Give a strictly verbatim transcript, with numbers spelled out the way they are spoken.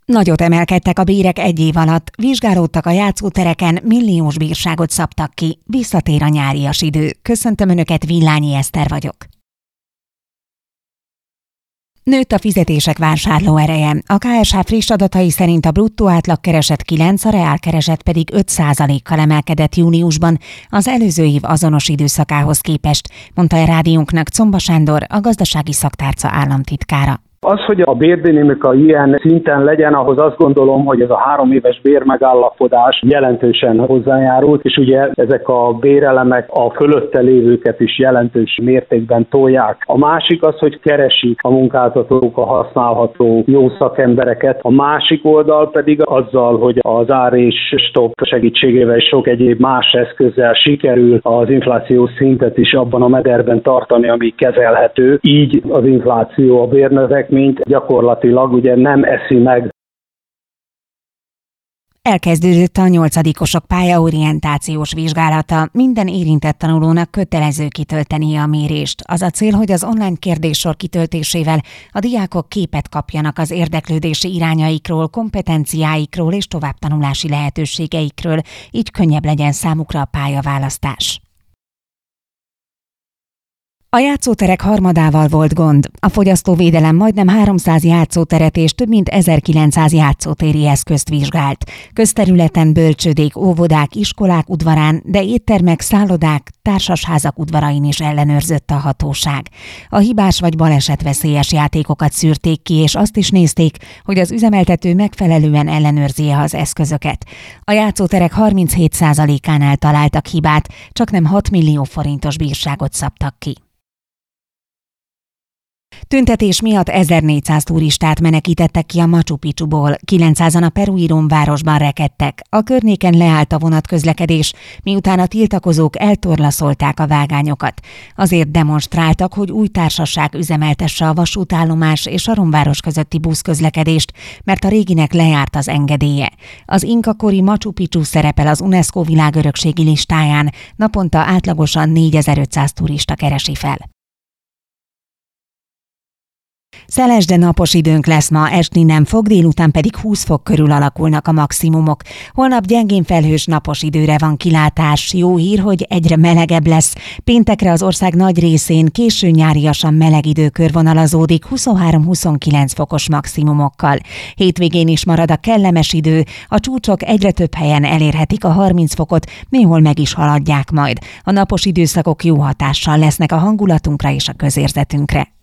Nagyot emelkedtek a bérek egy év alatt, vizsgálódtak a játszótereken, milliós bírságot szabtak ki, visszatér a nyárias idő. Köszöntöm Önöket, Villányi Eszter vagyok. Nőtt a fizetések vásárlóereje. A ká es há friss adatai szerint a bruttó átlagkereset kilenc, a reálkereset pedig öt százalékkal emelkedett júniusban az előző év azonos időszakához képest, mondta a rádiónknak Comba Sándor, a gazdasági szaktárca államtitkára. Az, hogy a bérdinamika ilyen szinten legyen, ahhoz azt gondolom, hogy ez a három éves bérmegállapodás jelentősen hozzájárult, és ugye ezek a bérelemek a fölötte lévőket is jelentős mértékben tolják. A másik az, hogy keresik a munkáltatók a használható jó szakembereket, a másik oldal pedig azzal, hogy az ár és stop segítségével és sok egyéb más eszközzel sikerül az inflációs szintet is abban a mederben tartani, ami kezelhető. Így az infláció a bérnövek mint gyakorlatilag ugye nem eszi meg. Elkezdődött a nyolcadikosok pályaorientációs vizsgálata. Minden érintett tanulónak kötelező kitöltenie a mérést. Az a cél, hogy az online kérdéssor kitöltésével a diákok képet kapjanak az érdeklődési irányaikról, kompetenciáikról és továbbtanulási lehetőségeikről, így könnyebb legyen számukra a pályaválasztás. A játszóterek harmadával volt gond. A fogyasztóvédelem majdnem háromszáz játszóteret és több mint ezerkilencszáz játszótéri eszközt vizsgált. Közterületen bölcsődék, óvodák, iskolák udvarán, de éttermek, szállodák, társasházak udvarain is ellenőrzött a hatóság. A hibás vagy balesetveszélyes játékokat szűrték ki, és azt is nézték, hogy az üzemeltető megfelelően ellenőrzi-e az eszközöket. A játszóterek harminchét százalékánál találtak hibát, csaknem hat millió forintos bírságot szabtak ki. Tüntetés miatt ezernégyszáz turistát menekítettek ki a Machu Picchuból, kilencszázan a perui romvárosban rekedtek. A környéken leállt a vonatközlekedés, miután a tiltakozók eltorlaszolták a vágányokat. Azért demonstráltak, hogy új társaság üzemeltesse a vasútállomás és a romváros közötti buszközlekedést, mert a réginek lejárt az engedélye. Az inkakori Machu Picchu szerepel az UNESCO világörökségi listáján, naponta átlagosan négyezer-ötszáz turista keresi fel. Szeles, de napos időnk lesz ma, esni nem fog, délután pedig húsz fok körül alakulnak a maximumok. Holnap gyengén felhős napos időre van kilátás. Jó hír, hogy egyre melegebb lesz. Péntekre az ország nagy részén késő nyáriasan meleg idő körvonalazódik huszonhárom-huszonkilenc fokos maximumokkal. Hétvégén is marad a kellemes idő, a csúcsok egyre több helyen elérhetik a harminc fokot, néhol meg is haladják majd. A napos időszakok jó hatással lesznek a hangulatunkra és a közérzetünkre.